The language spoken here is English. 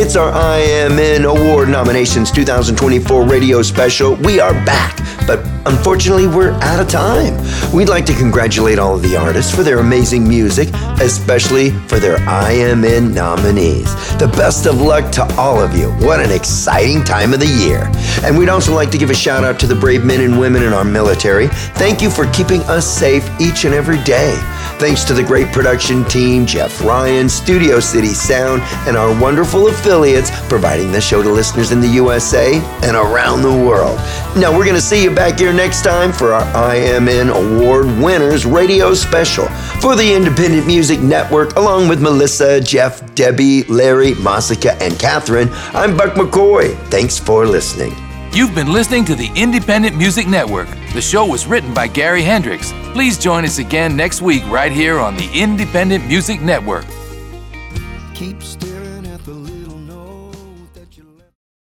It's our IMN Award Nominations 2024 radio special. We are back, but unfortunately we're out of time. We'd like to congratulate all of the artists for their amazing music, especially for their IMN nominees. The best of luck to all of you. What an exciting time of the year. And we'd also like to give a shout out to the brave men and women in our military. Thank you for keeping us safe each and every day. Thanks to the great production team, Jeff Ryan, Studio City Sound, and our wonderful affiliates providing the show to listeners in the USA and around the world. Now, we're going to see you back here next time for our IMN Award Winners Radio Special for the Independent Music Network, along with Melissa, Jeff, Debbie, Larry, Masika, and Catherine. I'm Buck McCoy. Thanks for listening. You've been listening to the Independent Music Network. The show was written by Gary Hendricks. Please join us again next week right here on the Independent Music Network. Keep staring at the little